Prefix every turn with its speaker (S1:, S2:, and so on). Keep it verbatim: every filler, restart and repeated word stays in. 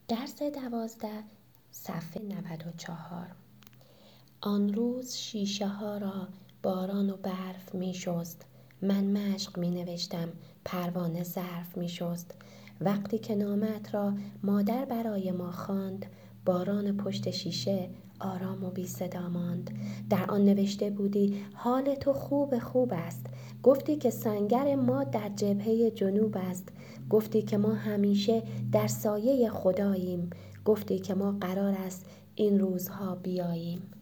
S1: درس دوازده صفحه نود و چهار. آن روز شیشه ها را باران و برف می شست. من مشق می نوشتم، پروانه ظرف می شست. وقتی که نامت را مادر برای ما خواند، باران پشت شیشه آرام و بی صدا ماند. در آن نوشته بودی حال تو خوب خوب است. گفتی که سنگر ما در جبهه جنوب است. گفتی که ما همیشه در سایه خداییم. گفتی که ما قرار است این روزها بیاییم.